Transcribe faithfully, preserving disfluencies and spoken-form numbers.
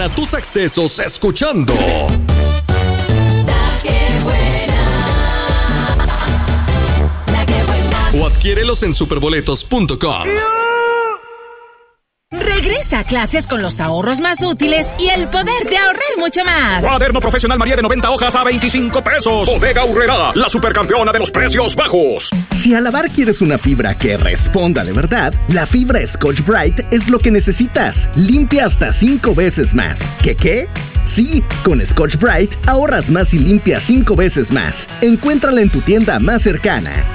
Llena tus accesos escuchando o adquiérelos en superboletos punto com. Regresa a clases con los ahorros más útiles y el poder de ahorrar mucho más. Cuaderno profesional María de noventa hojas a veinticinco pesos. Bodega Aurrerá, la supercampeona de los precios bajos. Si al lavar quieres una fibra que responda de verdad, la fibra Scotch-Brite es lo que necesitas. Limpia hasta cinco veces más. ¿Qué qué? Sí, con Scotch-Brite ahorras más y limpias cinco veces más. Encuéntrala en tu tienda más cercana.